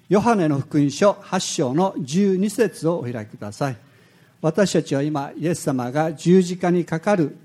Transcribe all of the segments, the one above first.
ヨハネの福音書8章の12節をお開きください。私たちは今、イエス様が十字架にかかる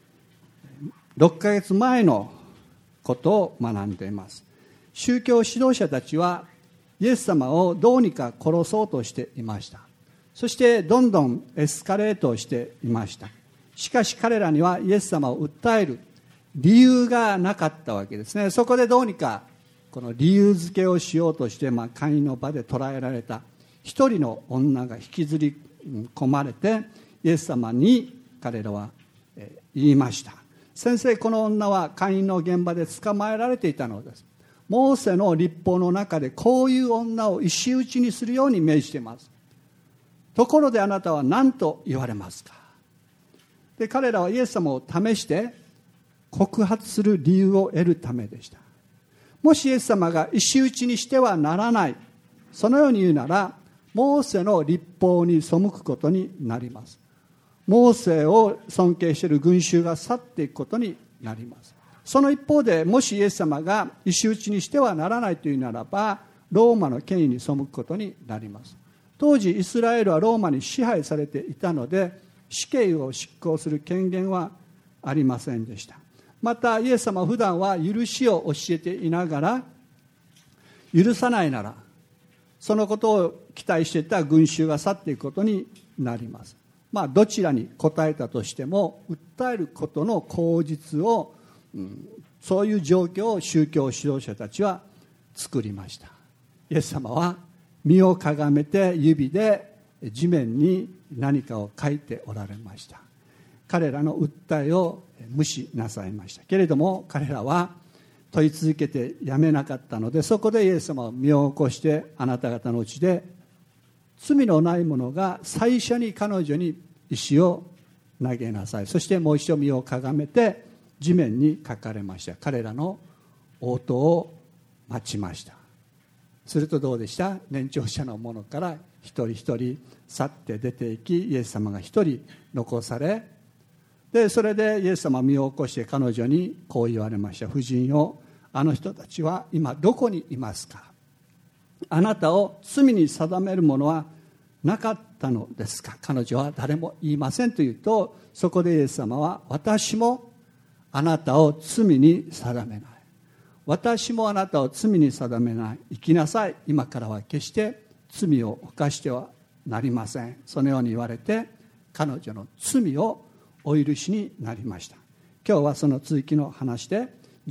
6ヶ月前のことを学んでいます。宗教指導者たちはイエス様をどうにか殺そうとしていました。そしてどんどんエスカレートしていました。しかし彼らにはイエス様を訴える理由がなかったわけですね。そこでどうにかこの理由付けをしようとして、会の場で捕らえられた一人の女が引きずり込まれて、イエス様に彼らは言いました。先生、この女は会員の現場で捕まえられていたのです。モーセの律法の中でこういう女を石打ちにするように命じています。ところであなたは何と言われますか。で、彼らはイエス様を試して告発する理由を得るためでした。もしイエス様が石打ちにしてはならない、そのように言うなら、モーセの律法に背くことになります。モーセを尊敬している群衆が去っていくことになります。その一方で、もしイエス様が石打ちにしてはならないというならば、ローマの権威に背くことになります。当時イスラエルはローマに支配されていたので、死刑を執行する権限はありませんでした。またイエス様は普段は許しを教えていながら、許さないならそのことを期待していた群衆が去っていくことになります。どちらに答えたとしても訴えることの口実を、そういう状況を宗教指導者たちは作りました。イエス様は身をかがめて指で地面に何かを書いておられました。彼らの訴えを無視なさいましたけれども、彼らは問い続けてやめなかったので、そこでイエス様は身を起こして、あなた方のうちで罪のない者が最初に彼女に石を投げなさい。そしてもう一度身をかがめて地面に書かれました。彼らの応答を待ちました。するとどうでした？年長者の者から一人一人去って出ていき、イエス様が一人残され、でそれでイエス様は身を起こして彼女にこう言われました。婦人よ、あの人たちは今どこにいますか？あなたを罪に定めるものはなかったのですか？彼女は誰も言いませんと言うと、そこでイエス様は、私もあなたを罪に定めない。私もあなたを罪に定めない。生きなさい。今からは決して罪を犯してはなりません。そのように言われて、彼女の罪をお許しになりました。今日はその続きの話で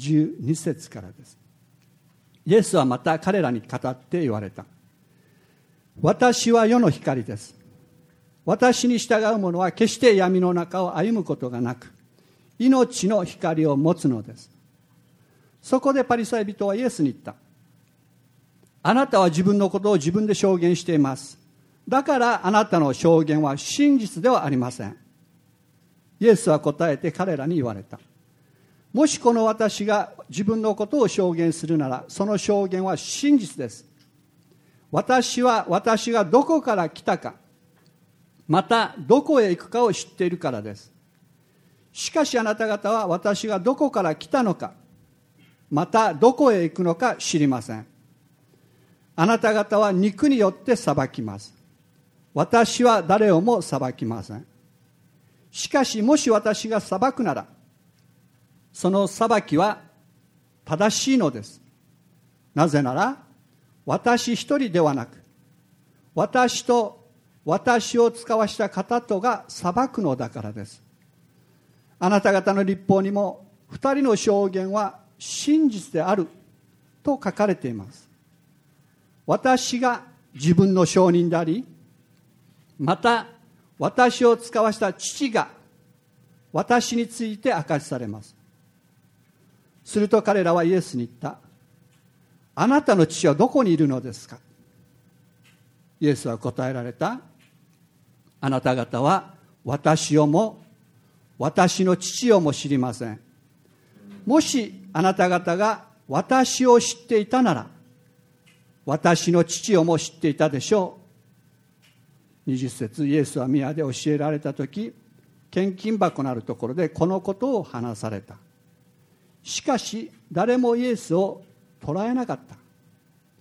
12節からです。イエスはまた彼らに語って言われた。私は世の光です。私に従う者は決して闇の中を歩むことがなく、命の光を持つのです。そこでパリサイ人はイエスに言った。あなたは自分のことを自分で証言しています。だからあなたの証言は真実ではありません。イエスは答えて彼らに言われた。もしこの私が自分のことを証言するなら、その証言は真実です。私は私がどこから来たか、またどこへ行くかを知っているからです。しかしあなた方は私がどこから来たのか、またどこへ行くのか知りません。あなた方は肉によって裁きます。私は誰をも裁きません。しかしもし私が裁くなら、その裁きは正しいのです。なぜなら、私一人ではなく、私と私を使わした方とが裁くのだからです。あなた方の律法にも、二人の証言は真実であると書かれています。私が自分の証人であり、また私を使わした父が私について証しされます。すると彼らはイエスに言った。あなたの父はどこにいるのですか？イエスは答えられた。あなた方は私をも私の父をも知りません。もしあなた方が私を知っていたなら、私の父をも知っていたでしょう。20節、イエスは宮で教えられたとき、献金箱のあるところでこのことを話された。しかし誰もイエスを捕らえなかった。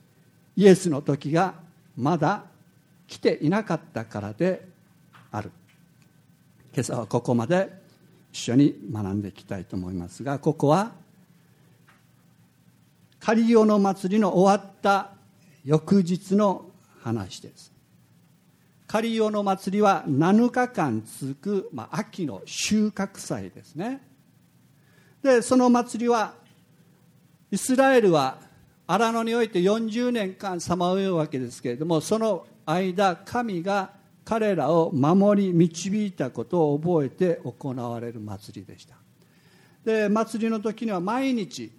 イエスの時がまだ来ていなかったからである。今朝はここまで一緒に学んでいきたいと思いますが、ここはカリオの祭りの終わった翌日の話です。カリオの祭りは7日間続く、秋の収穫祭ですね。でその祭りはイスラエルは荒野において40年間さまようわけですけれども、その間神が彼らを守り導いたことを覚えて行われる祭りでした。で祭りの時には毎日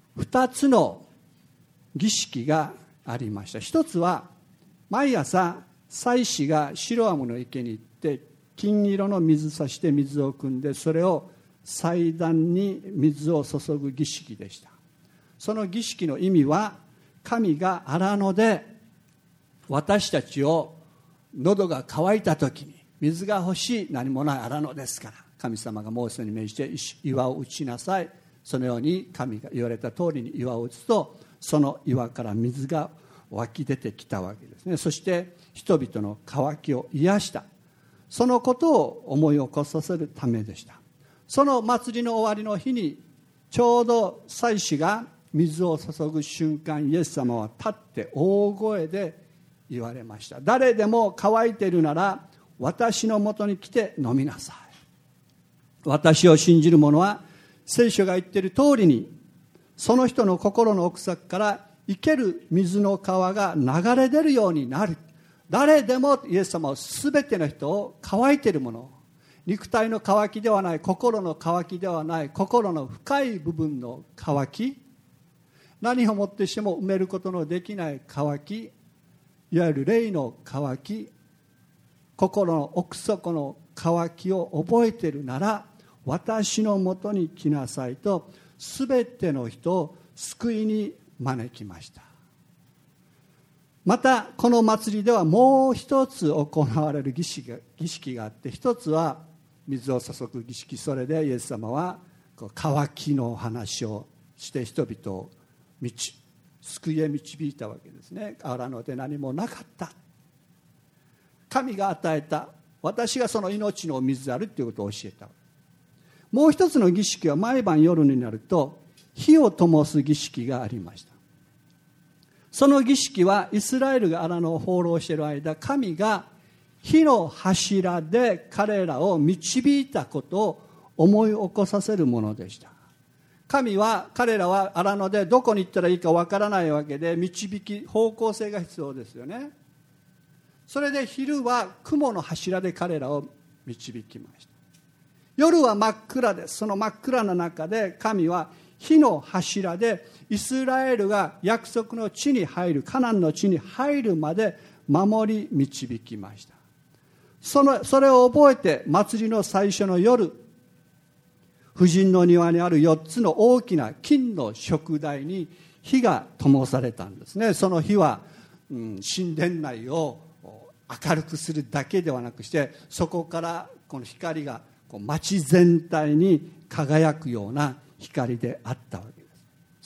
2つの儀式がありました。一つは毎朝祭司がシロアムの池に行って金色の水差しで水を汲んで、それを祭壇に水を注ぐ儀式でした。その儀式の意味は、神が荒野で私たちを喉が渇いた時に水が欲しい、何もない荒野ですから、神様がモーセに命じて岩を打ちなさい。そのように神が言われた通りに岩を打つと、その岩から水が湧き出てきたわけですね。そして人々の渇きを癒した、そのことを思い起こさせるためでした。その祭りの終わりの日に、ちょうど祭司が水を注ぐ瞬間、イエス様は立って大声で言われました。誰でも渇いているなら私のもとに来て飲みなさい。私を信じる者は聖書が言っている通りに、その人の心の奥底から生ける水の川が流れ出るようになる。誰でも、イエス様は全ての人を、渇いているもの、肉体の渇きではない、心の渇きではない、心の深い部分の渇き、何をもってしても埋めることのできない渇き、いわゆる霊の渇き、心の奥底の渇きを覚えているなら私のもとに来なさいと、すべての人を救いに招きました。またこの祭りではもう一つ行われる儀式があって、一つは水を注ぐ儀式。それでイエス様は渇きの話をして人々を救いへ導いたわけですね。荒野で何もなかった、神が与えた、私がその命の水であるということを教えた。もう一つの儀式は毎晩夜になると火を灯す儀式がありました。その儀式はイスラエルが荒野を放浪している間、神が火の柱で彼らを導いたことを思い起こさせるものでした。神は彼らは荒野でどこに行ったらいいかわからないわけで、方向性が必要ですよね。それで昼は雲の柱で彼らを導きました。夜は真っ暗です。その真っ暗な中で神は火の柱でイスラエルが約束の地に入る、カナンの地に入るまで守り導きました。それを覚えて祭りの最初の夜、婦人の庭にある4つの大きな金の燭台に火が灯されたんですね。その火は、神殿内を明るくするだけではなくして、そこからこの光が街全体に輝くような光であったわけです。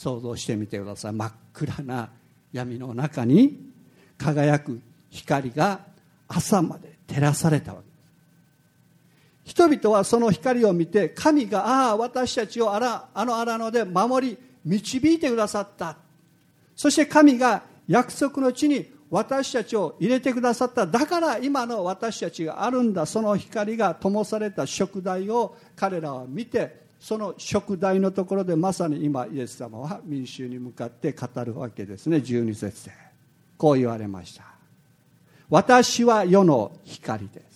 想像してみてください。真っ暗な闇の中に輝く光が朝まで照らされたわけです。人々はその光を見て、神が私たちをあの荒野で守り導いてくださった、そして神が約束の地に私たちを入れてくださった、だから今の私たちがあるんだ。その光が灯された燭台を彼らは見て、その燭台のところでまさに今イエス様は民衆に向かって語るわけですね。12節でこう言われました。私は世の光です。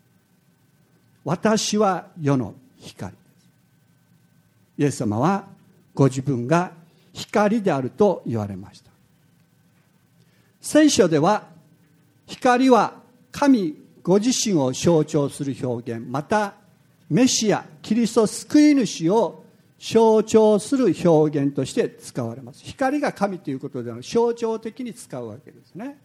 私は世の光です。イエス様はご自分が光であると言われました。聖書では光は神ご自身を象徴する表現、またメシア、キリスト救い主を象徴する表現として使われます。光が神ということでは象徴的に使うわけですね。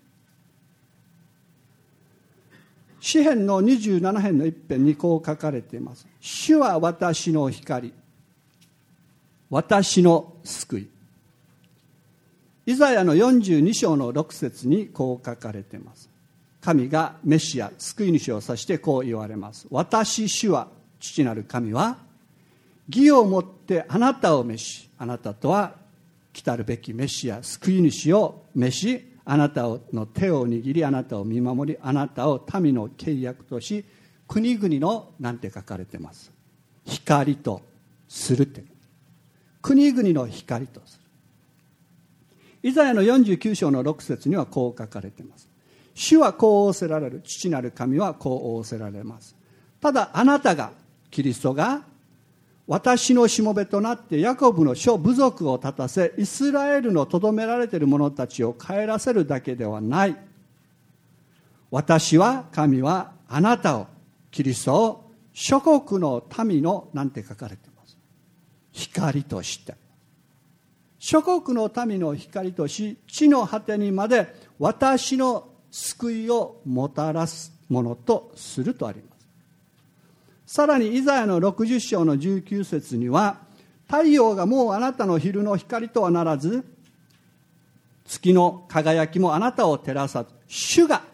詩編の27編の一編にこう書かれています。主は私の光、私の救い。 イザヤの42章の6節にこう書かれています。神がメシア、救い主を指してこう言われます。私主は、父なる神は、義をもってあなたを召し、あなたとは来たるべきメシア、救い主を召し、あなたの手を握り、あなたを見守り、あなたを民の契約とし、国々の、なんて書かれてます。光とするって。国々の光とする。イザヤの49章の6節にはこう書かれています。主はこう仰せられる。父なる神はこう仰せられます。ただあなたが、キリストが、私のしもべとなってヤコブの諸部族を立たせ、イスラエルのとどめられている者たちを帰らせるだけではない。私は、神はあなたを、キリストを諸国の民の、なんて書かれています。光として。諸国の民の光とし、地の果てにまで私の救いをもたらすものとするとあります。さらにイザヤの60章の19節には、太陽がもうあなたの昼の光とはならず、月の輝きもあなたを照らさず、主が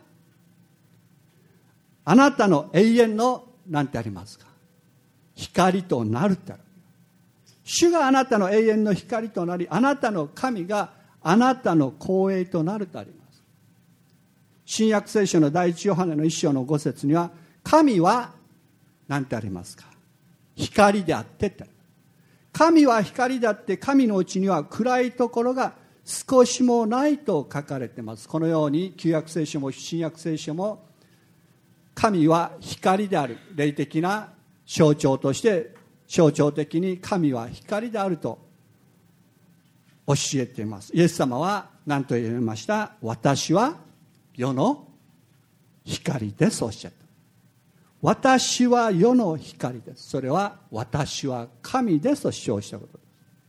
あなたの永遠の、なんてありますか、光となるってある。主があなたの永遠の光となり、あなたの神があなたの光栄となるとあります。新約聖書の第一ヨハネの1章の5節には、神はなんてありますか、光であってって。神は光であって、神のうちには暗いところが少しもないと書かれています。このように旧約聖書も新約聖書も、神は光である、霊的な象徴として象徴的に神は光であると教えています。イエス様は何と言いました？私は世の光です、おっしゃった。私は世の光です。それは私は神ですと主張したことです。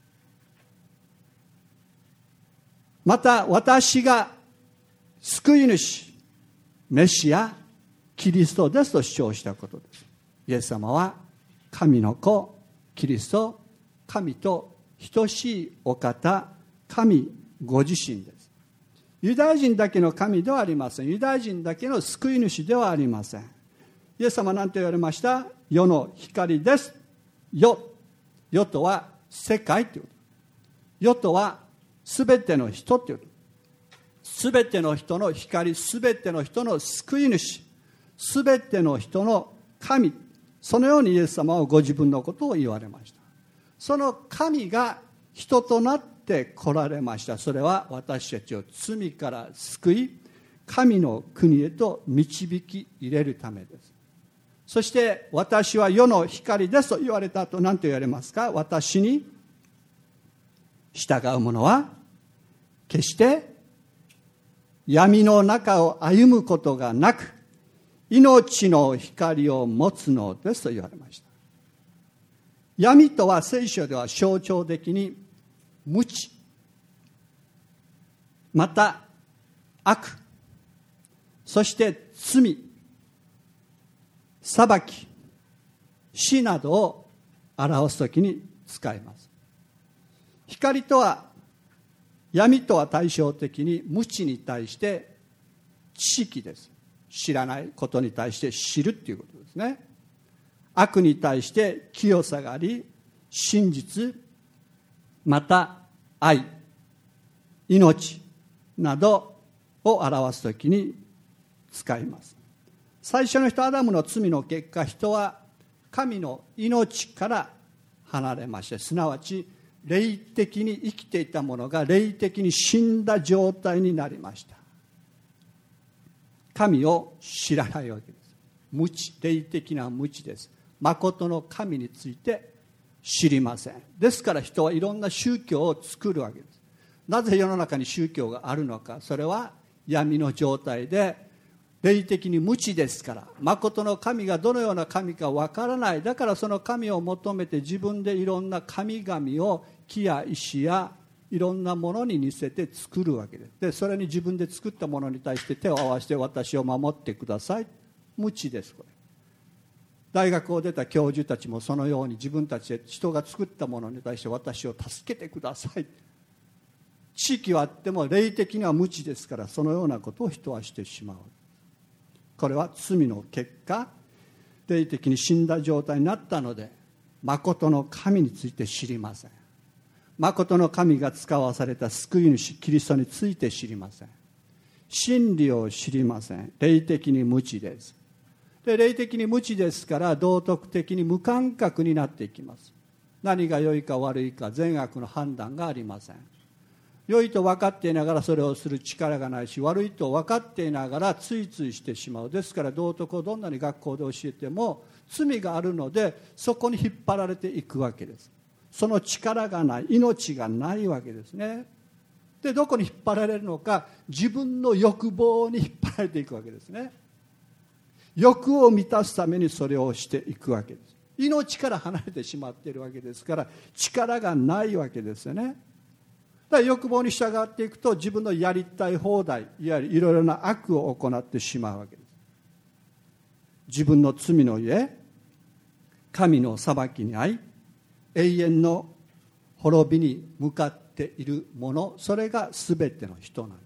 また私が救い主、メシア、キリストですと主張したことです。イエス様は神の子、キリスト、神と等しいお方、神ご自身です。ユダヤ人だけの神ではありません。ユダヤ人だけの救い主ではありません。イエス様は何と言われました？世の光です。世とは世界ということ。世とはすべての人ということ。すべての人の光、すべての人の救い主、すべての人の神、そのようにイエス様はご自分のことを言われました。その神が人となって来られました。それは私たちを罪から救い、神の国へと導き入れるためです。そして私は世の光ですと言われた後、何と言われますか？私に従う者は決して闇の中を歩むことがなく、命の光を持つのですと言われました。闇とは聖書では象徴的に無知、また悪、そして罪、裁き、死などを表すときに使います。光とは、闇とは対照的に無知に対して知識です。知らないことに対して知るということですね。悪に対して清さがあり、真実、また愛、命などを表すときに使います。最初の人アダムの罪の結果、人は神の命から離れまして、すなわち霊的に生きていたものが霊的に死んだ状態になりました。神を知らないわけです。無知、霊的な無知です。誠の神について知りません。ですから人はいろんな宗教を作るわけです。なぜ世の中に宗教があるのか。それは闇の状態で霊的に無知ですから、誠の神がどのような神かわからない。だからその神を求めて自分でいろんな神々を木や石やいろんなものに似せて作るわけです。で、それに自分で作ったものに対して手を合わせて私を守ってください。無知です、これ。大学を出た教授たちもそのように自分たちで人が作ったものに対して私を助けてください。 知識はあっても霊的には無知ですから、そのようなことを人はしてしまう。これは罪の結果、霊的に死んだ状態になったので、誠の神について知りません。誠の神が使わされた救い主キリストについて知りません。真理を知りません。霊的に無知です。で、霊的に無知ですから道徳的に無感覚になっていきます。何が良いか悪いか善悪の判断がありません。良いと分かっていながらそれをする力がないし、悪いと分かっていながらついついしてしまう。ですから道徳をどんなに学校で教えても罪があるので、そこに引っ張られていくわけです。その力がない、命がないわけですね。で、どこに引っ張られるのか、自分の欲望に引っ張られていくわけですね。欲を満たすためにそれをしていくわけです。命から離れてしまっているわけですから、力がないわけですよね。だから欲望に従っていくと、自分のやりたい放題、いわゆるいろいろな悪を行ってしまうわけです。自分の罪のゆえ、神の裁きに遭い、永遠の滅びに向かっているもの、それが全ての人なんです。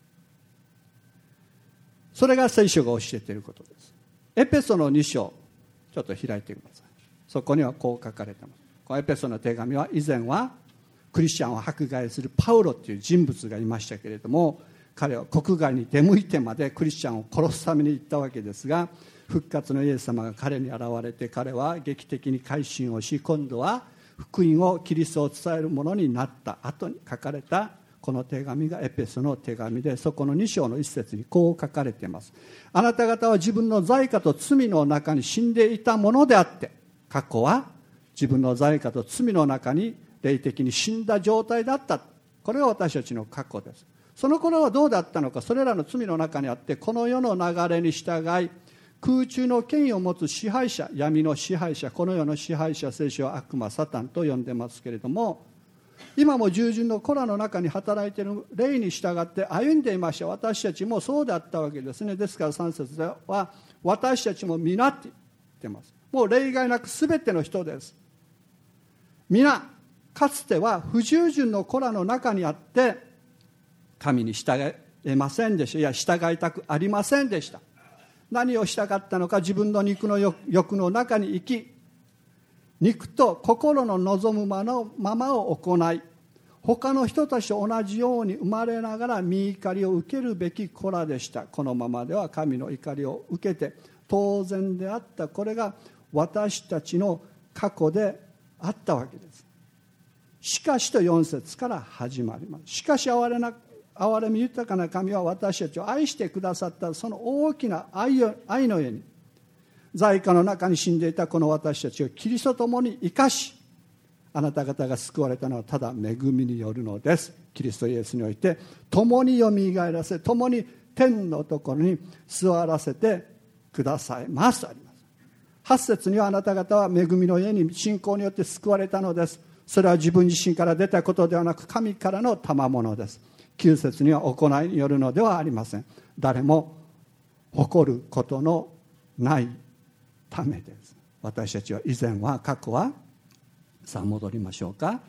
それが聖書が教えていることです。エペソの2章、ちょっと開いてください。そこにはこう書かれています。このエペソの手紙は、以前はクリスチャンを迫害するパウロという人物がいましたけれども、彼は国外に出向いてまでクリスチャンを殺すために行ったわけですが、復活のイエス様が彼に現れて、彼は劇的に改心をし、今度は福音を、キリストを伝えるものになった後に書かれたこの手紙がエペソの手紙で、そこの2章の1節にこう書かれています。あなた方は自分の罪過と罪の中に死んでいたものであって、過去は自分の罪過と罪の中に霊的に死んだ状態だった。これが私たちの過去です。その頃はどうだったのか、それらの罪の中にあって、この世の流れに従い、空中の権威を持つ支配者、闇の支配者、この世の支配者、聖書は悪魔、サタンと呼んでますけれども、今も従順の子らの中に働いている霊に従って歩んでいました。私たちもそうだったわけですね。ですから3節では、私たちも皆って言ってます。もう例外なく全ての人です。皆、かつては不従順の子らの中にあって、神に従えませんでした。いや、従いたくありませんでした。何をしたかったのか、自分の肉の欲の中に生き、肉と心の望むままを行い、他の人たちと同じように生まれながら御怒りを受けるべき子らでした。このままでは神の怒りを受けて当然であった。これが私たちの過去であったわけです。しかしと4節から始まります。しかし憐れみ豊かな神は私たちを愛してくださった。その大きな愛のゆえに、罪過の中に死んでいたこの私たちをキリストと共に生かし、あなた方が救われたのはただ恵みによるのです。キリストイエスにおいて共によみがえらせ、共に天のところに座らせてくださいますとあります。8節には、あなた方は恵みの家に信仰によって救われたのです。それは自分自身から出たことではなく、神からの賜物です。9節には、行いによるのではありません。誰も誇ることのないためです。私たちは以前は、過去は、さあ戻りましょうか。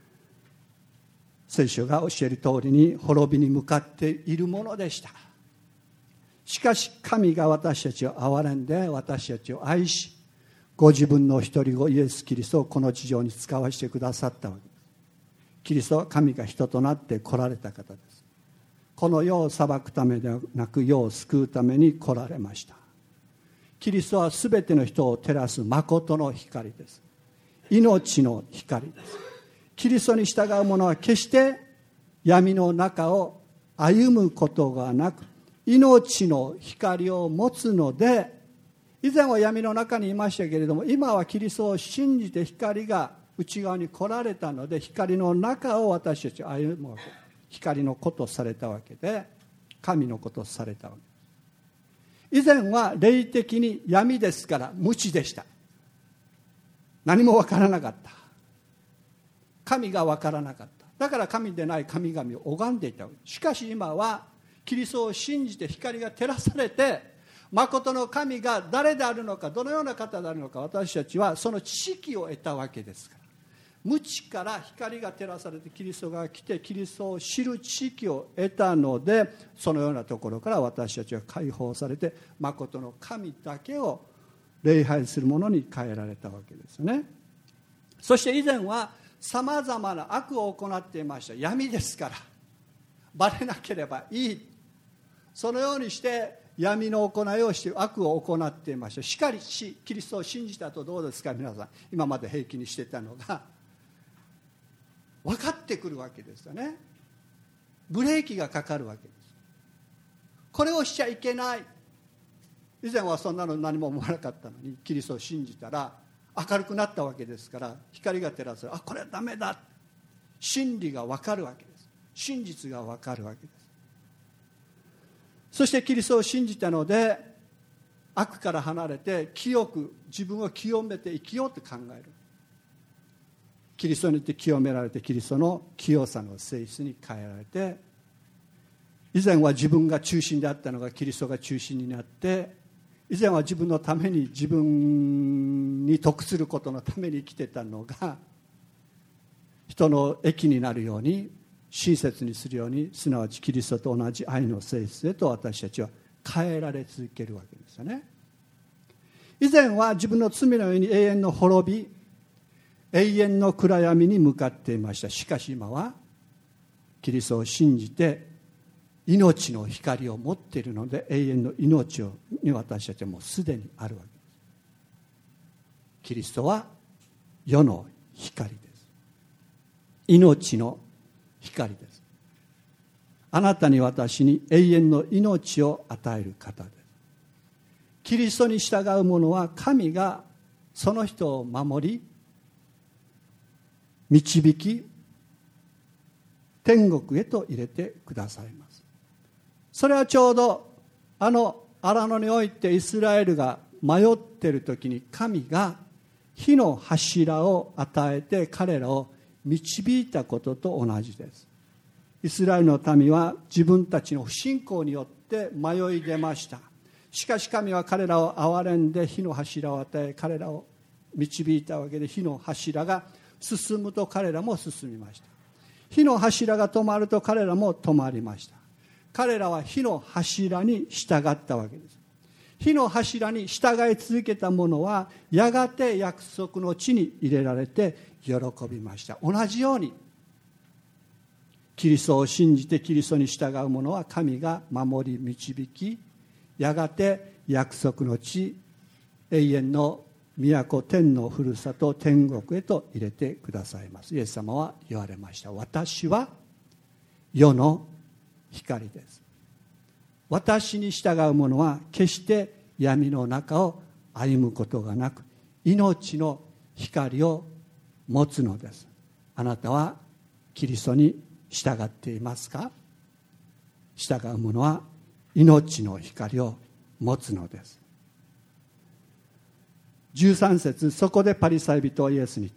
聖書が教える通りに滅びに向かっているものでした。しかし神が私たちを憐れんで、私たちを愛し、ご自分の一人子イエス・キリストをこの地上に使わせてくださったわけです。キリストは神が人となって来られた方です。この世を裁くためではなく、世を救うために来られました。キリストはすべての人を照らす誠の光です。命の光です。キリストに従う者は決して闇の中を歩むことがなく、命の光を持つので、以前は闇の中にいましたけれども、今はキリストを信じて光が内側に来られたので、光の中を私たちは歩むわけ。光の子とされたわけで、神の子とされたわけ。以前は霊的に闇ですから無知でした。何も分からなかった。神が分からなかった。だから神でない神々を拝んでいたわけ。しかし今はキリストを信じて光が照らされて、誠の神が誰であるのか、どのような方であるのか、私たちはその知識を得たわけですから。 無知から光が照らされてキリストが来てキリストを知る知識を得たので、そのようなところから私たちは解放されて真の神だけを礼拝するものに変えられたわけですね。そして以前はさまざまな悪を行っていました。闇ですからバレなければいい、そのようにして闇の行いをして悪を行っていました。しかしキリストを信じたとどうですか皆さん。今まで平気にしてたのが分かってくるわけですよね。ブレーキがかかるわけです。これをしちゃいけない。以前はそんなの何も思わなかったのに、キリストを信じたら明るくなったわけですから、光が照らせる、これはダメだ、真理が分かるわけです。真実が分かるわけです。そしてキリストを信じたので、悪から離れて清く自分を清めて生きようと考える。キリストによって清められて、キリストの清さの性質に変えられて、以前は自分が中心であったのがキリストが中心になって、以前は自分のために、自分に得することのために生きてたのが、人の益になるように、親切にするように、すなわちキリストと同じ愛の性質へと私たちは変えられ続けるわけですよね。以前は自分の罪のように永遠の滅び、永遠の暗闇に向かっていました。しかし今はキリストを信じて命の光を持っているので、永遠の命に私たちはもうすでにあるわけです。キリストは世の光です。命の光です。あなたに私に永遠の命を与える方です。キリストに従う者は神がその人を守り導き天国へと入れてくださいます。それはちょうど荒野においてイスラエルが迷っている時に、神が火の柱を与えて彼らを導いたことと同じです。イスラエルの民は自分たちの不信仰によって迷い出ました。しかし神は彼らを憐れんで火の柱を与え、彼らを導いたわけで、火の柱が進むと彼らも進みました。火の柱が止まると彼らも止まりました。彼らは火の柱に従ったわけです。火の柱に従い続けた者はやがて約束の地に入れられて喜びました。同じようにキリストを信じてキリストに従う者は神が守り導き、やがて約束の地、永遠の都、天のふるさと天国へと入れてくださいます。イエス様は言われました。私は世の光です。私に従う者は決して闇の中を歩むことがなく、命の光を持つのです。あなたはキリストに従っていますか？従う者は命の光を持つのです。13節、そこでパリサイ人はイエスに言った。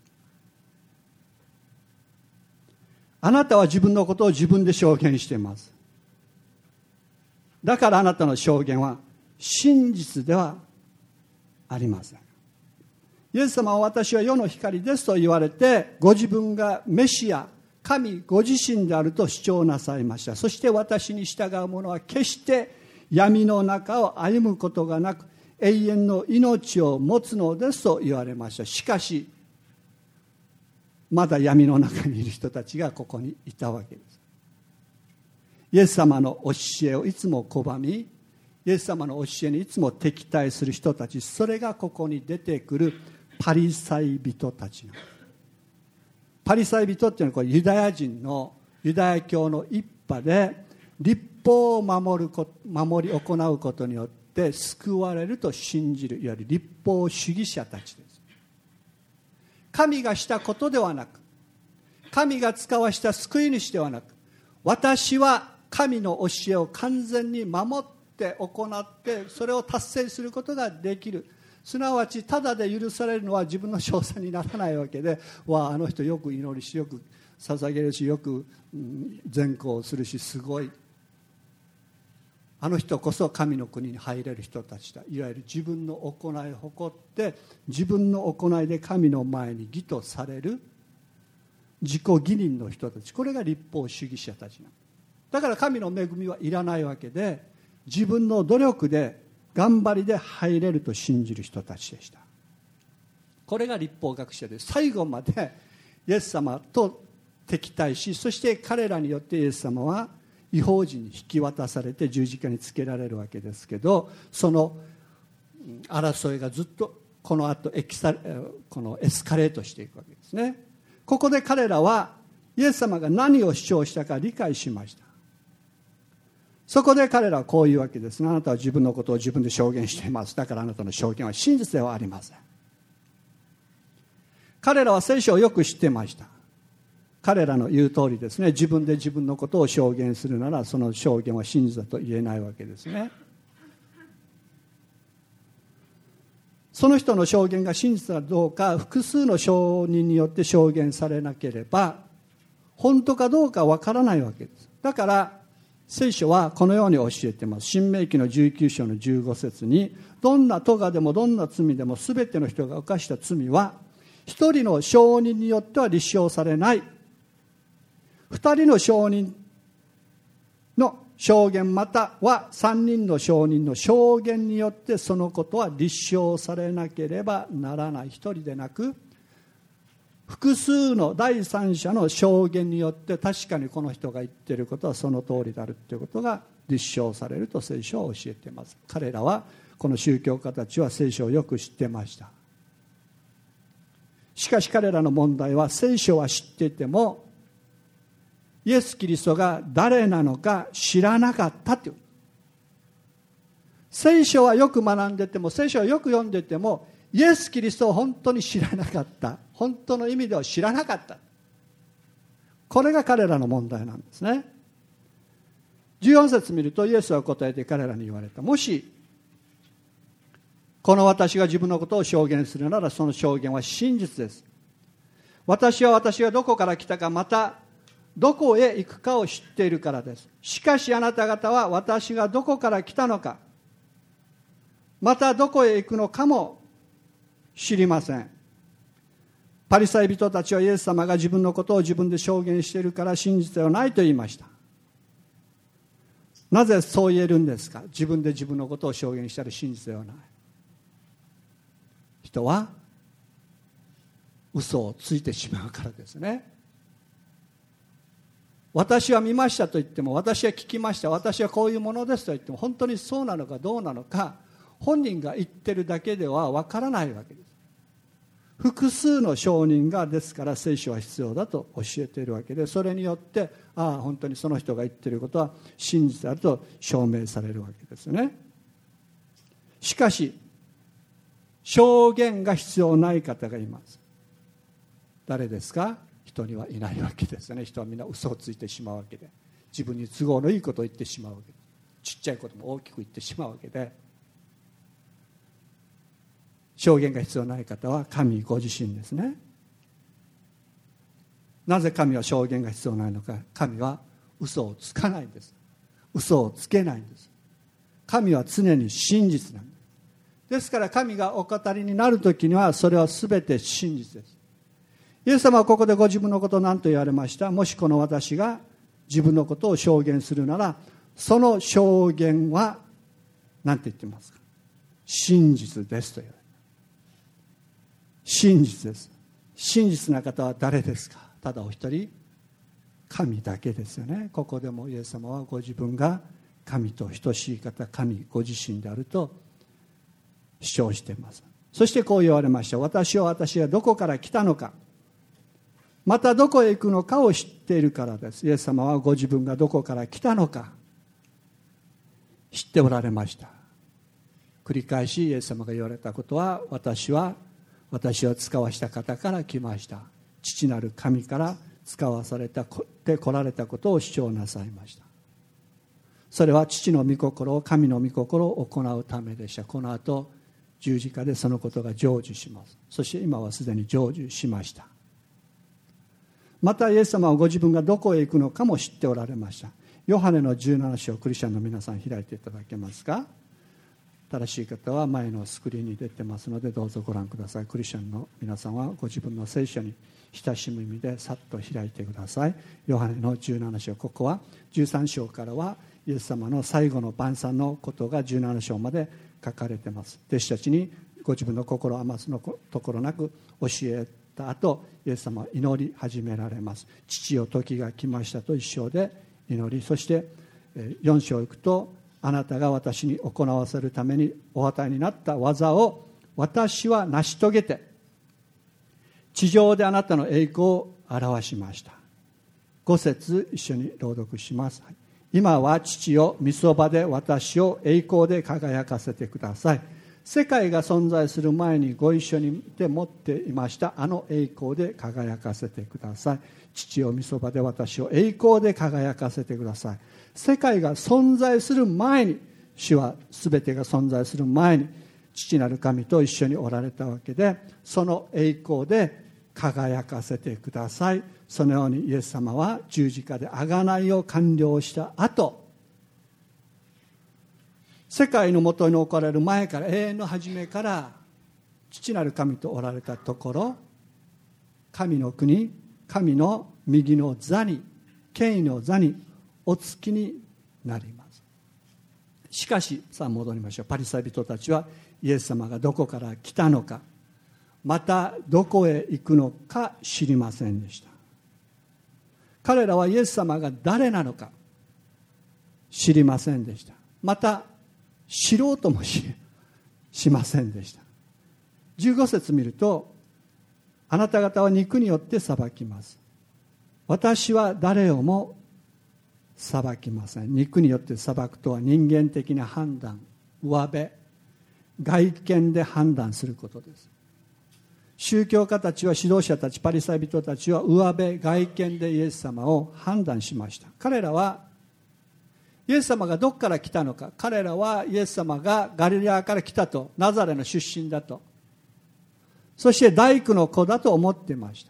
あなたは自分のことを自分で証言しています。だからあなたの証言は真実ではありません。イエス様は私は世の光ですと言われて、ご自分がメシア、神ご自身であると主張なさいました。そして私に従う者は決して闇の中を歩むことがなく、永遠の命を持つのですと言われました。しかしまだ闇の中にいる人たちがここにいたわけです。イエス様の教えをいつも拒み、イエス様の教えにいつも敵対する人たち、それがここに出てくるパリサイ人たち。パリサイ人っていうのはこれユダヤ人のユダヤ教の一派で、律法を守り行うことによって救われると信じる、いわゆる律法主義者たちです。神がしたことではなく、神が使わした救い主ではなく、私は神の教えを完全に守って行って、それを達成することができる。すなわちただで許されるのは自分の称賛にならないわけで、あの人よく祈りし、よく捧げるし、よく善行するし、すごい。 あの人こそ神の国に入れる人たちだ。いわゆる自分の行いを誇って自分の行いで神の前に義とされる自己義人の人たち、これが律法主義者たちなんだから神の恵みはいらないわけで、自分の努力で頑張りで入れると信じる人たちでした。これが律法学者で、最後までイエス様と敵対し、そして彼らによってイエス様は異邦人に引き渡されて十字架につけられるわけですけど、その争いがずっとこの後このエスカレートしていくわけですね。ここで彼らはイエス様が何を主張したか理解しました。そこで彼らはこういうわけですね。あなたは自分のことを自分で証言しています。だからあなたの証言は真実ではありません。彼らは聖書をよく知ってました。彼らの言う通りですね、自分で自分のことを証言するならその証言は真実だと言えないわけですね。その人の証言が真実かどうか複数の証人によって証言されなければ本当かどうかわからないわけです。だから聖書はこのように教えています。申命記の19章の15節に、どんな咎でもどんな罪でも全ての人が犯した罪は一人の証人によっては立証されない。二人の証人の証言または三人の証人の証言によってそのことは立証されなければならない。一人でなく複数の第三者の証言によって確かにこの人が言っていることはその通りであるということが立証されると聖書は教えています。彼らはこの宗教家たちは聖書をよく知っていました。しかし彼らの問題は聖書は知っていてもイエス・キリストが誰なのか知らなかったという。聖書はよく学んでても聖書はよく読んでてもイエス・キリストを本当に知らなかった。本当の意味では知らなかった。これが彼らの問題なんですね。14節見るとイエスは答えて彼らに言われた。もしこの私が自分のことを証言するならその証言は真実です。私はどこから来たかまたどこへ行くかを知っているからです。しかしあなた方は私がどこから来たのかまたどこへ行くのかも知りません。パリサイ人たちはイエス様が自分のことを自分で証言しているから真実ではないと言いました。なぜそう言えるんですか。自分で自分のことを証言したら真実ではない。人は嘘をついてしまうからですね。私は見ましたと言っても、私は聞きました、私はこういうものですと言っても、本当にそうなのかどうなのか本人が言ってるだけではわからないわけです。複数の証人がですから聖書は必要だと教えているわけで、それによって本当にその人が言っていることは真実であると証明されるわけですね。しかし証言が必要ない方がいます。誰ですか。人にはいないわけですね。人はみんな嘘をついてしまうわけで、自分に都合のいいことを言ってしまうわけです。ちっちゃいことも大きく言ってしまうわけで、証言が必要ない方は神ご自身ですね。なぜ神は証言が必要ないのか。神は嘘をつかないんです。嘘をつけないんです。神は常に真実なんです。ですから神がお語りになるときにはそれは全て真実です。イエス様はここでご自分のことを何と言われました。もしこの私が自分のことを証言するならその証言は何て言ってますか。真実ですと言われる。真実です。真実な方は誰ですか。ただお一人、神だけですよね。ここでもイエス様はご自分が神と等しい方、神ご自身であると主張しています。そしてこう言われました。私はどこから来たのかまたどこへ行くのかを知っているからです。イエス様はご自分がどこから来たのか知っておられました。繰り返しイエス様が言われたことは、私を使わした方から来ました。父なる神から使わされて来られたことを主張なさいました。それは父の御心を、神の御心を行うためでした。この後十字架でそのことが成就します。そして今はすでに成就しました。またイエス様はご自分がどこへ行くのかも知っておられました。 ヨハネの17章、クリスチャンの皆さん開いていただけますか。正しい方は前のスクリーンに出てますのでどうぞご覧ください。クリスチャンの皆さんはご自分の聖書に親しむ意味でさっと開いてください。ヨハネの17章、ここは13章からはイエス様の最後の晩餐のことが17章まで書かれています。弟子たちにご自分の心を余すのところなく教えた後、イエス様は祈り始められます。父よ、時が来ましたと一章で祈り、そして4章行くと、あなたが私に行わせるためにお与えになった技を私は成し遂げて地上であなたの栄光を表しました。5節一緒に朗読します。今は父よ、御そばで私を栄光で輝かせてください。世界が存在する前にご一緒にで持っていましたあの栄光で輝かせてください。父よ、御そばで私を栄光で輝かせてください。世界が存在する前に、主は全てが存在する前に父なる神と一緒におられたわけで、その栄光で輝かせてください。そのようにイエス様は十字架で贖いを完了した後、世界のもとに置かれる前から、永遠の初めから父なる神とおられたところ、神の国、神の右の座に、権威の座におつきになります。しかし、さあ戻りましょう。パリサイ人たちはイエス様がどこから来たのか、またどこへ行くのか知りませんでした。彼らはイエス様が誰なのか知りませんでした。また知ろうともしませんでした。15節見ると、あなた方は肉によって裁きます。私は誰をも裁きません。肉によって裁くとは人間的な判断、上辺、外見で判断することです。宗教家たちは、指導者たち、パリサイ人たちは上辺、外見でイエス様を判断しました。彼らはイエス様がどこから来たのか、彼らはイエス様がガリレアから来たと、ナザレの出身だと、そして大工の子だと思っていました。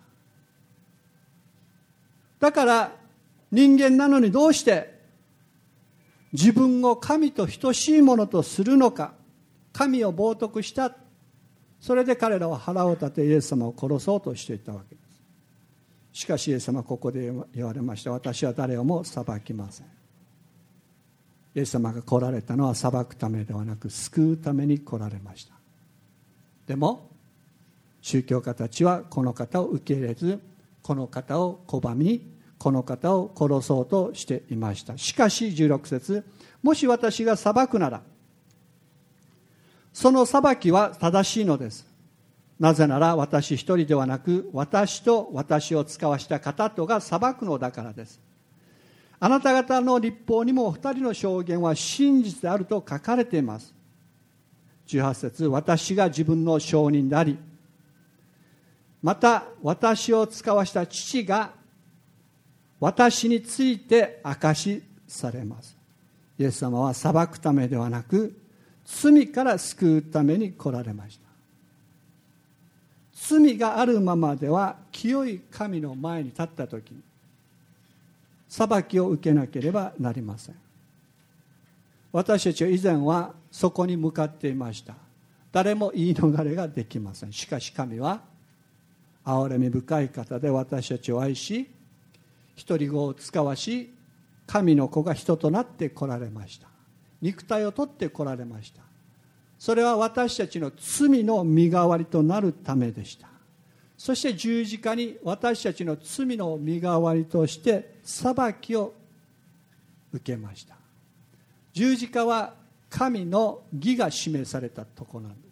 だから人間なのにどうして自分を神と等しいものとするのか、神を冒涜した。それで彼らは腹を立てイエス様を殺そうとしていたわけです。しかしイエス様はここで言われました。私は誰をも裁きません。イエス様が来られたのは裁くためではなく救うために来られました。でも宗教家たちはこの方を受け入れず、この方を拒み、この方を殺そうとしていました。しかし16節、もし私が裁くならその裁きは正しいのです。なぜなら私一人ではなく、私と私を使わした方とが裁くのだからです。あなた方の律法にも二人の証言は真実であると書かれています。18節、私が自分の証人であり、また私を使わした父が私について証しされます。イエス様は裁くためではなく、罪から救うために来られました。罪があるままでは清い神の前に立ったときに裁きを受けなければなりません。私たちは以前はそこに向かっていました。誰も言い逃れができません。しかし神は憐れみ深い方で私たちを愛し、一人子を使わし、神の子が人となって来られました。肉体を取って来られました。それは私たちの罪の身代わりとなるためでした。そして十字架に私たちの罪の身代わりとして裁きを受けました。十字架は神の義が示されたところなんです。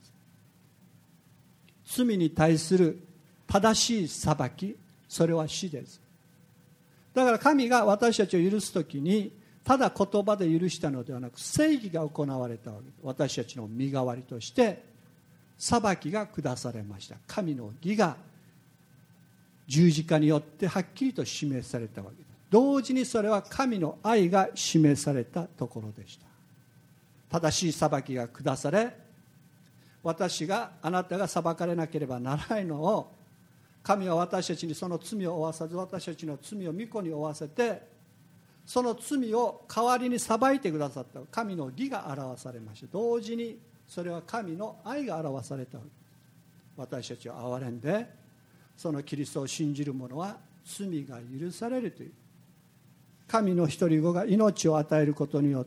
罪に対する正しい裁き、それは死です。だから神が私たちを許すときに、ただ言葉で許したのではなく、正義が行われたわけです。私たちの身代わりとして裁きが下されました。神の義が十字架によってはっきりと示されたわけです。同時にそれは神の愛が示されたところでした。正しい裁きが下され、あなたが裁かれなければならないのを、神は私たちにその罪を負わさず、私たちの罪を御子に負わせて、 その罪を代わりに裁いてくださった神の義が表されました。同時にそれは神の愛が表された。私たちを憐れんで、そのキリストを信じる者は罪が許されるという、神の一人子が命を与えることによって、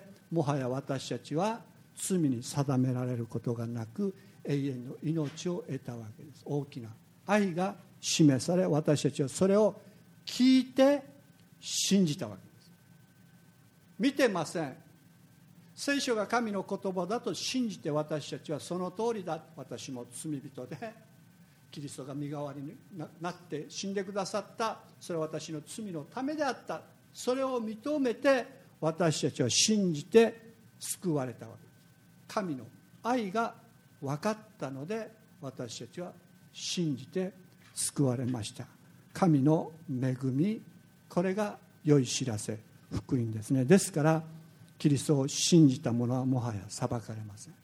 もはや私たちは罪に定められることがなく、永遠の命を得たわけです。大きな愛が示され、私たちはそれを聞いて信じたわけです。見てません。聖書が神の言葉だと信じて、私たちはその通りだ、私も罪人でキリストが身代わりになって死んでくださった、それは私の罪のためであった、それを認めて私たちは信じて救われたわけです。神の愛が分かったので、私たちは信じて救われました。神の恵み、これが良い知らせ、福音ですね。ですからキリストを信じた者はもはや裁かれません。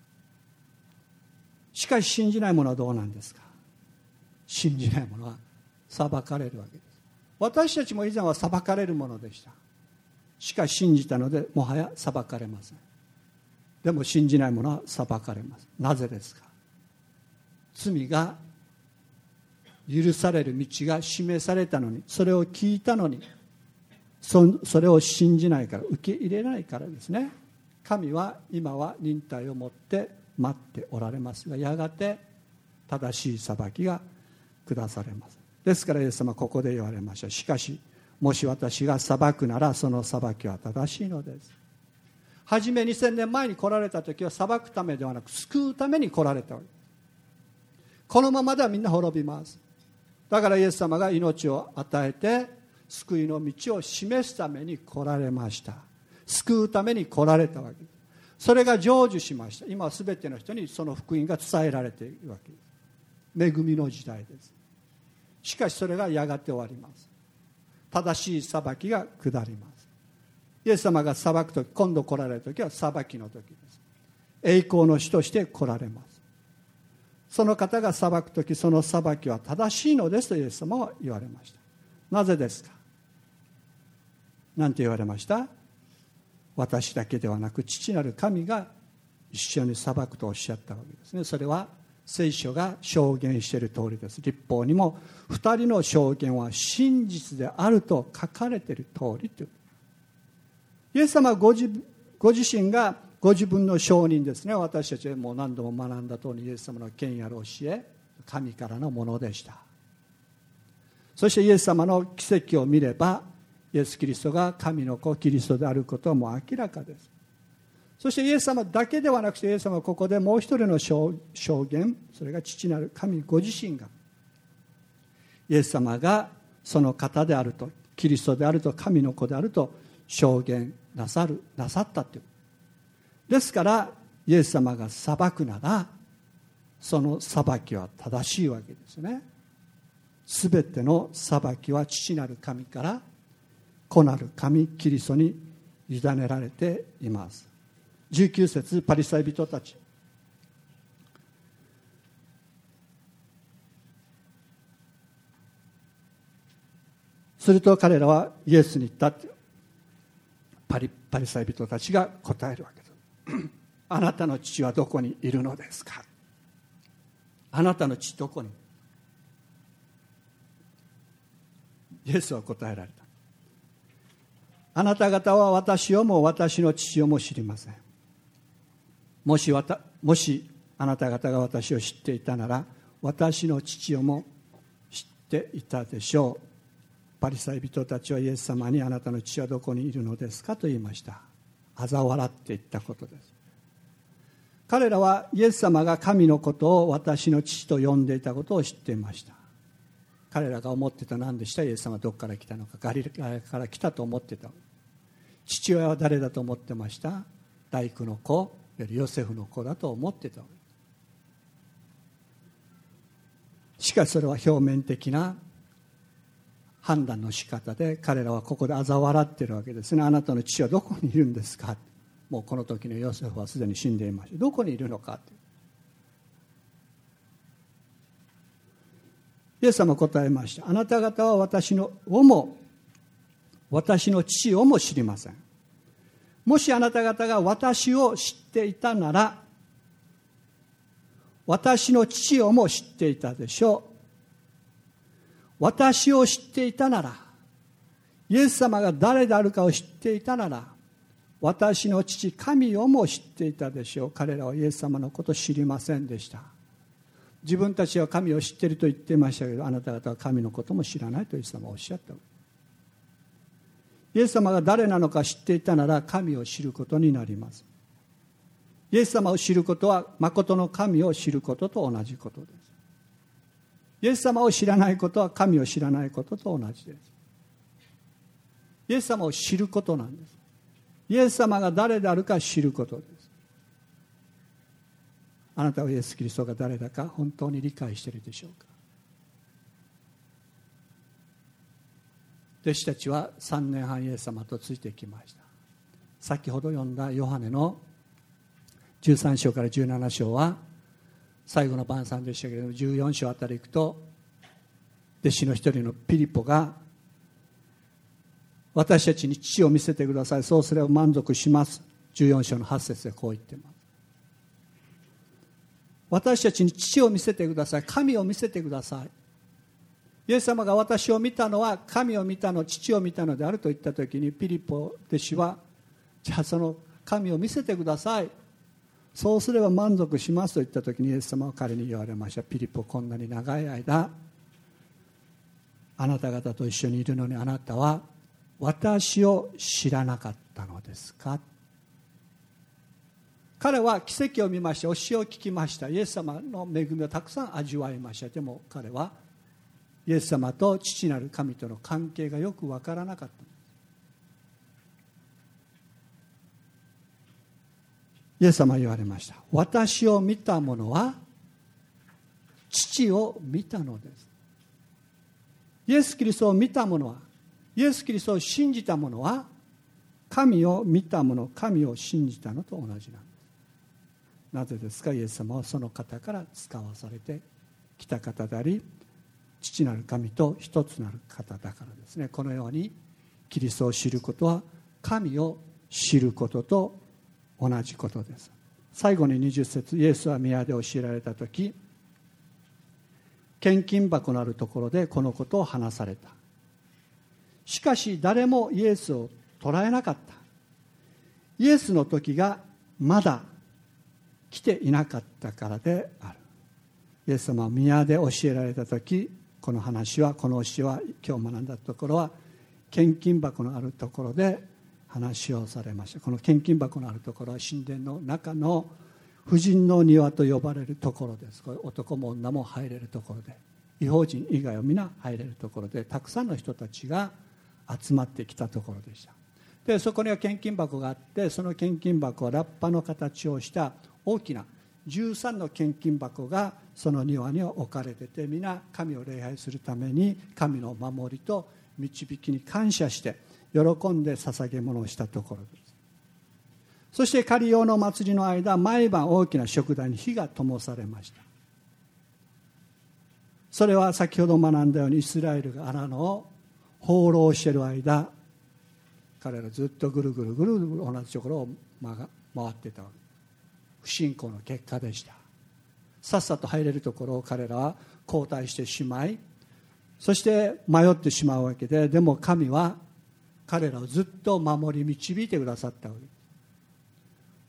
しかし信じない者はどうなんですか。信じない者は裁かれるわけです。私たちも以前は裁かれるものでした。しかし信じたのでもはや裁かれません。でも信じない者は裁かれます。なぜですか。罪が許される道が示されたのに、それを聞いたのに、それを信じないから、受け入れないからですね。神は今は忍耐を持って待っておられますが、やがて正しい裁きが下されます。ですからイエス様はここで言われました。しかしもし私が裁くなら、その裁きは正しいのです。はじめ2000年前に来られた時は裁くためではなく救うために来られたわけです。このままではみんな滅びます。だからイエス様が命を与えて救いの道を示すために来られました。救うために来られたわけです。それが成就しました。今は全ての人にその福音が伝えられているわけです。恵みの時代です。しかしそれがやがて終わります。正しい裁きが下ります。イエス様が裁くとき、今度来られるときは裁きの時です。栄光の主として来られます。その方が裁くとき、その裁きは正しいのですとイエス様は言われました。なぜですか。なんて言われました。私だけではなく父なる神が一緒に裁くとおっしゃったわけですね。それは聖書が証言している通りです。律法にも2人の証言は真実であると書かれている通りという。イエス様はご自身がご自分の証人ですね。私たちはもう何度も学んだ通り、イエス様の権威ある教え、神からのものでした。そしてイエス様の奇跡を見れば、イエス・キリストが神の子キリストであることはもう明らかです。そしてイエス様だけではなくて、イエス様はここでもう一人の証言、それが父なる神ご自身が、イエス様がその方であると、キリストであると、神の子であると証言なさったという。ですからイエス様が裁くなら、その裁きは正しいわけですね。すべての裁きは父なる神から子なる神キリストに委ねられています。19節、パリサイ人たち、すると彼らはイエスに言ったって、パリサイ人たちが答えるわけです。あなたの父はどこにいるのですか。あなたの父どこに。イエスは答えられた。あなた方は私をも私の父をも知りません。もしあなた方が私を知っていたなら、私の父をも知っていたでしょう。パリサイ人たちはイエス様に、あなたの父はどこにいるのですかと言いました。嘲笑って言ったことです。彼らはイエス様が神のことを私の父と呼んでいたことを知っていました。彼らが思ってた何でした。イエス様はどこから来たのか。ガリラから来たと思ってた。父親は誰だと思ってました。大工の子よりヨセフの子だと思ってた。しかしそれは表面的な判断の仕方で、彼らはここで嘲笑っているわけですね。あなたの父はどこにいるんですか。もうこの時のヨセフはすでに死んでいました。どこにいるのか。イエス様は答えました。あなた方は私をも私の父をも知りません。もしあなた方が私を知っていたなら、私の父をも知っていたでしょう。私を知っていたなら、イエス様が誰であるかを知っていたなら、私の父神をも知っていたでしょう。彼らはイエス様のことを知りませんでした。自分たちは神を知っていると言っていましたけど、あなた方は神のことも知らないとイエス様はおっしゃった。イエス様が誰なのか知っていたなら神を知ることになります。イエス様を知ることは誠の神を知ることと同じことです。イエス様を知らないことは神を知らないことと同じです。イエス様を知ることなんです。イエス様が誰であるか知ることです。あなたはイエス・キリストが誰だか本当に理解しているでしょうか。弟子たちは3年半イエス様とついてきました。先ほど読んだヨハネの13章から17章は最後の晩餐でしたけれども、14章あたり行くと弟子の一人のピリポが、私たちに父を見せてください、そうすれば満足します。14章の8節でこう言っています。私たちに父を見せてください、神を見せてください。イエス様が私を見たのは神を見たの、父を見たのであると言ったときに、ピリポ弟子は、じゃあその神を見せてください、そうすれば満足しますと言ったときに、イエス様は彼に言われました。ピリポ、こんなに長い間あなた方と一緒にいるのに、あなたは私を知らなかったのですか。彼は奇跡を見ました、教えを聞きました、イエス様の恵みをたくさん味わいました。でも彼はイエス様と父なる神との関係がよく分からなかった。イエス様は言われました。私を見た者は父を見たのです。イエス・キリストを見た者は、イエス・キリストを信じた者は、神を見た者、神を信じたのと同じなんです。なぜですか。イエス様はその方から使わされてきた方であり、父なる神と一つなる方だからですね。このようにキリストを知ることは神を知ることと同じことです。最後に20節、イエスは宮で教えられたとき、献金箱のあるところでこのことを話された。しかし誰もイエスを捉えなかった。イエスの時がまだ来ていなかったからである。イエス様は宮で教えられた時、この話は、この教えは、今日学んだところは献金箱のあるところで話をされました。この献金箱のあるところは神殿の中の婦人の庭と呼ばれるところです。これ男も女も入れるところで、異邦人以外は皆入れるところで、たくさんの人たちが集まってきたところでした。でそこには献金箱があって、その献金箱はラッパの形をした大きな13の献金箱がその庭には置かれてて、皆神を礼拝するために神の守りと導きに感謝して喜んで捧げ物をしたところです。そして狩用の祭りの間、毎晩大きな食台に火が灯されました。それは先ほど学んだように、イスラエルが荒野を放浪している間、彼らずっとぐるぐるぐるぐる同じところを回っていたわけ。不信仰の結果でした。さっさと入れるところを彼らは後退してしまい、そして迷ってしまうわけで、でも神は彼らをずっと守り導いてくださったわけです。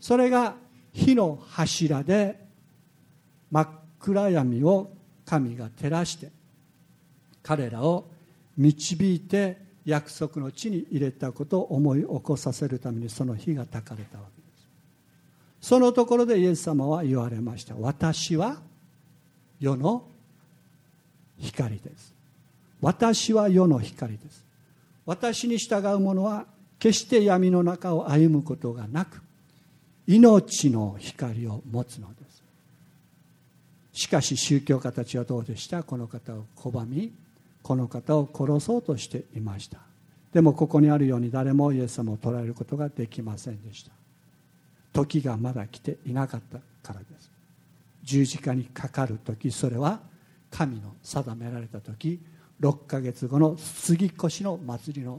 それが火の柱で真っ暗闇を神が照らして彼らを導いて約束の地に入れたことを思い起こさせるために、その火が焚かれたわけです。そのところでイエス様は言われました。私は世の光です。私は世の光です。私に従う者は決して闇の中を歩むことがなく、命の光を持つのです。しかし宗教家たちはどうでした？この方を拒み、この方を殺そうとしていました。でもここにあるように、誰もイエス様を捕らえることができませんでした。時がまだ来ていなかったからです。十字架にかかる時、それは神の定められた時、6ヶ月後の杉越の祭りの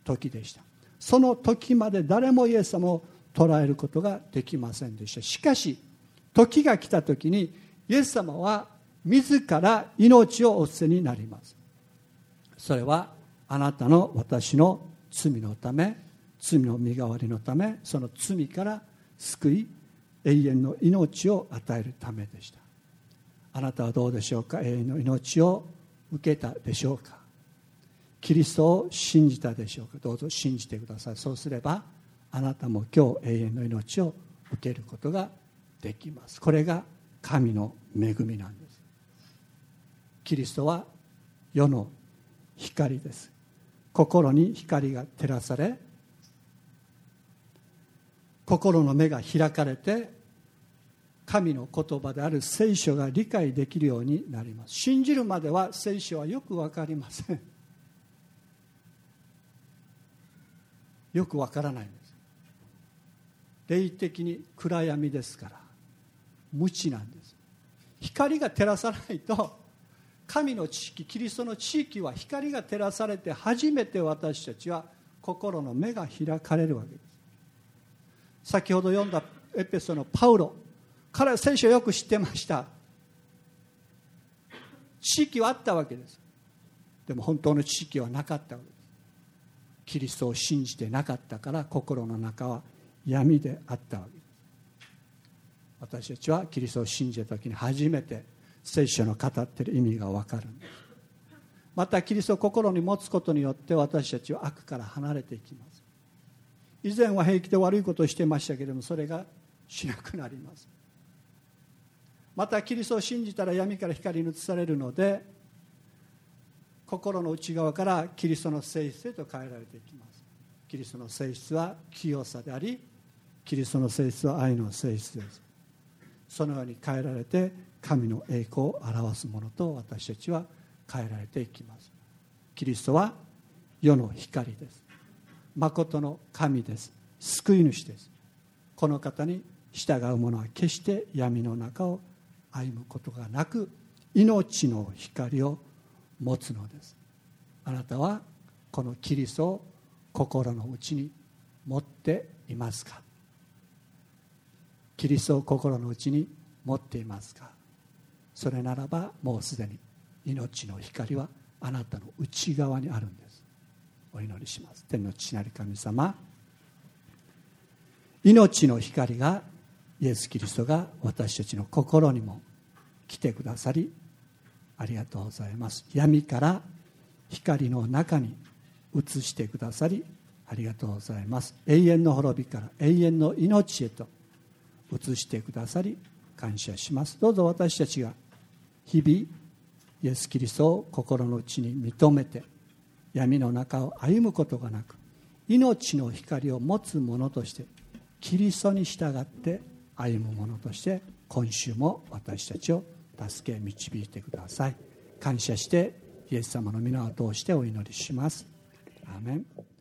時でした。その時まで誰もイエス様を捉えることができませんでした。しかし時が来た時にイエス様は自ら命をお捨てになります。それはあなたの私の罪のため、罪の身代わりのため、その罪から救い永遠の命を与えるためでした。あなたはどうでしょうか。永遠の命を受けたでしょうか。キリストを信じたでしょうか。どうぞ信じてください。そうすればあなたも今日永遠の命を受けることができます。これが神の恵みなんです。キリストは世の光です。心に光が照らされ、心の目が開かれて、神の言葉である聖書が理解できるようになります。信じるまでは聖書はよく分かりません。よく分からないんです。霊的に暗闇ですから無知なんです。光が照らさないと、神の知識、キリストの知識は光が照らされて初めて私たちは心の目が開かれるわけです。先ほど読んだエペソのパウロ、彼は聖書をよく知ってました。知識はあったわけです。でも本当の知識はなかったわけです。キリストを信じてなかったから心の中は闇であったわけです。私たちはキリストを信じた時に初めて聖書の語っている意味が分かるんです。またキリストを心に持つことによって私たちは悪から離れていきます。以前は平気で悪いことをしてましたけれども、それがしなくなります。またキリストを信じたら闇から光に移されるので、心の内側からキリストの性質へと変えられていきます。キリストの性質は清さであり、キリストの性質は愛の性質です。そのように変えられて神の栄光を表すものと私たちは変えられていきます。キリストは世の光です。誠の神です。救い主です。この方に従う者は決して闇の中を歩むことがなく、命の光を持つのです。あなたはこのキリストを心の内に持っていますか。キリストを心の内に持っていますか。それならばもうすでに命の光はあなたの内側にあるんです。お祈りします。天の父なる神様、命の光がイエス・キリストが私たちの心にも来てくださりありがとうございます。闇から光の中に移してくださりありがとうございます。永遠の滅びから永遠の命へと移してくださり感謝します。どうぞ私たちが日々イエス・キリストを心の内に認めて闇の中を歩むことがなく、命の光を持つ者としてキリストに従って歩む者として今週も私たちを助け導いてください。感謝してイエス様の皆を通してお祈りします。アーメン。